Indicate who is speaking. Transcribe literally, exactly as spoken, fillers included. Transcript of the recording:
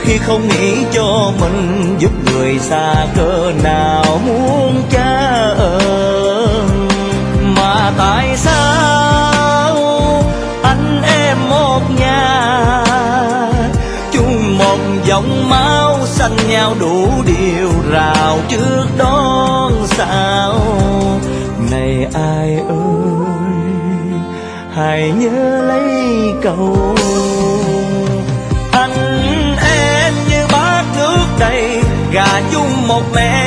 Speaker 1: khi không nghĩ cho mình, giúp người xa cỡ nào muốn trả ơn. Mà tại sao anh em một nhà, chung một dòng máu xanh nhau đủ điều rào trước đón sao. Này ai ơi, hãy nhớ lấy câu anh em như bát nước đầy, gà chung một mẹ